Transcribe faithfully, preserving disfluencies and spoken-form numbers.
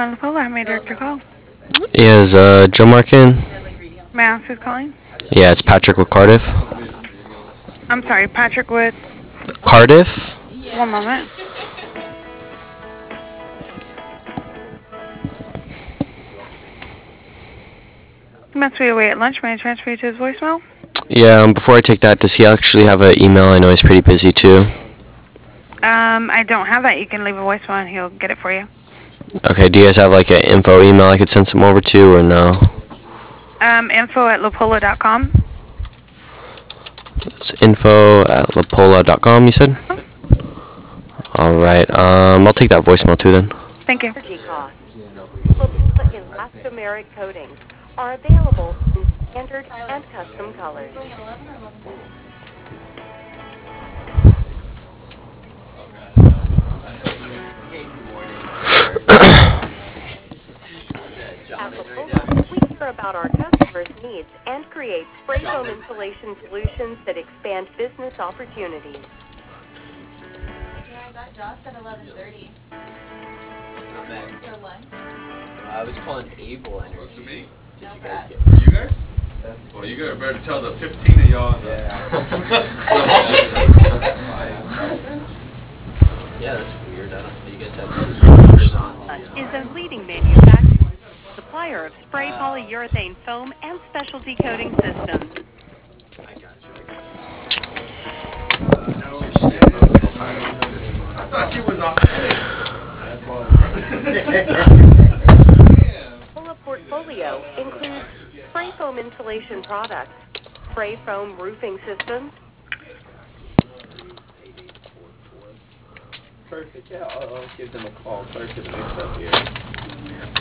calling Polar. How may I direct your call? Yeah, is uh, Joe Mark in? May I ask who's calling? Yeah, it's Patrick with Cardiff. I'm sorry, Patrick Wood. Cardiff? One moment. He must be away at lunch. May I transfer you to his voicemail? Yeah, um, before I take that, does he actually have an email? I know he's pretty busy too. Um, I don't have that. You can leave a voicemail and he'll get it for you. Okay, do you guys have like an info email I could send some over to or no? Um, info at lapola dot com. It's info at lapola dot com, you said? Alright, um, I'll take that voicemail too then. Thank you. Energy costs. Lapola elastomeric coatings are available in standard and custom colors. At Lapola, we care about our customers' needs and create spray foam insulation solutions that expand business opportunities. Yeah, I got Josh at eleven thirty for lunch. I was calling Able Energy. To me? Did you guys get You guys? Well, you guys better tell the fifteen of y'all. Yeah, that's weird. I don't know. You guys have on. Is a leading manufacturer, supplier of spray polyurethane foam and specialty coating systems. I got you. I thought you was off Lapola portfolio includes spray foam insulation products, spray foam roofing systems, Perfect. Yeah, I'll, I'll give them a call. Sorry for the mix up here.